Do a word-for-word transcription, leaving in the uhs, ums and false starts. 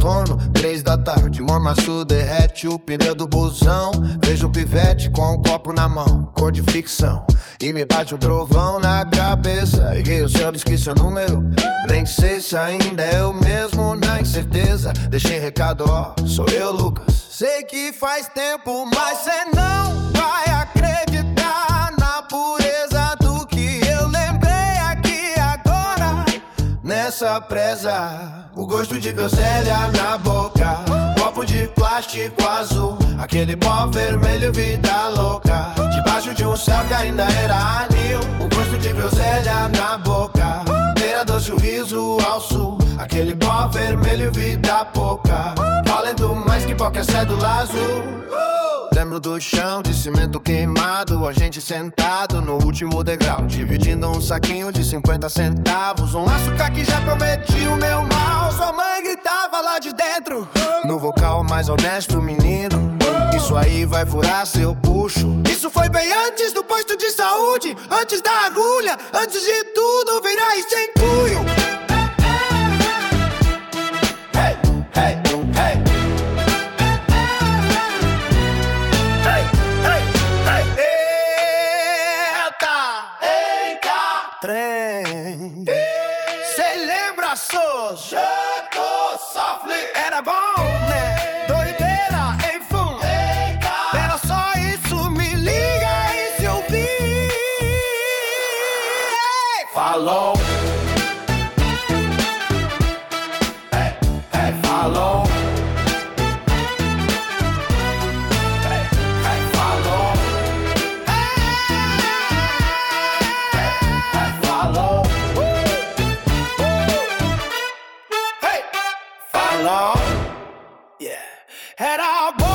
outono, três da tarde, o amasso derrete o pneu do busão. Vejo um pivete com um copo na mão, cor de ficção, e me bate um trovão na cabeça. Liguei o céu, disse seu número, nem sei se ainda é o mesmo, na incerteza. Deixei recado, ó, sou eu, Lucas. Sei que faz tempo, mas cê não vai acreditar na pureza do que eu lembrei aqui agora. Nessa presa, o gosto de groselha na boca, copo de plástico azul, aquele pó vermelho, vida louca. Debaixo de um céu que ainda era anil, o gosto de groselha na boca, beira doce o riso ao sul, aquele pó vermelho, vida pouca, valendo mais que qualquer cédula azul. Lembro do chão de cimento queimado, a gente sentado no último degrau, dividindo um saquinho de cinquenta centavos, um açúcar que já prometi o meu mal. Sua mãe gritava lá de dentro, no vocal mais honesto, menino, isso aí vai furar seu puxo. Isso foi bem antes do posto de saúde, antes da agulha, antes de tudo virar isso em punho. Hey, hey, hey. Trem. Cê lembra, Sos? Chegou, softly. Era bom, né? Doideira, enfim. Era só isso, me liga e se ouvir. Hey! Falou. Hey, hey, falou. Yeah. Had our